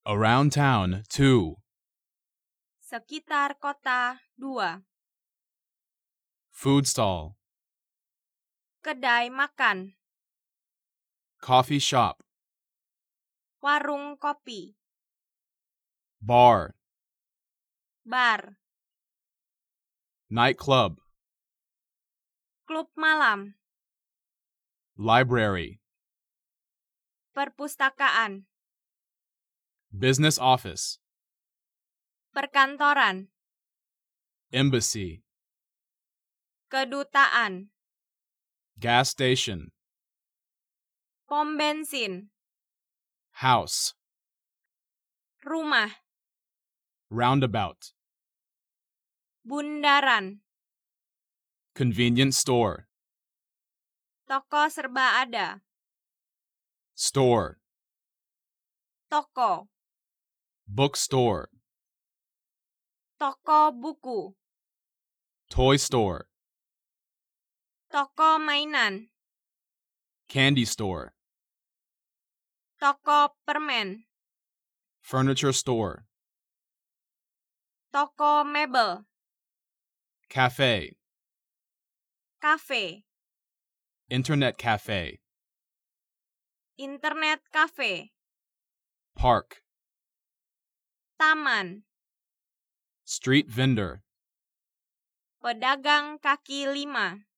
Around town, 2. Sekitar kota 2. Food stall. Kedai makan. Coffee shop. Warung kopi. Bar. Bar. Nightclub. Klub malam. Library. Perpustakaan. Business office. Perkantoran. Embassy. Kedutaan. Gas station. Pom bensin. House. Rumah. Roundabout. Bundaran. Convenience store. Toko serba ada. Store. Toko. Bookstore. Toko buku. Toy store. Toko mainan. Candy store. Toko permen. Furniture store. Toko mebel. Cafe. Kafe. Internet cafe. Internet cafe. Park. Taman. Street vendor. Pedagang kaki 5.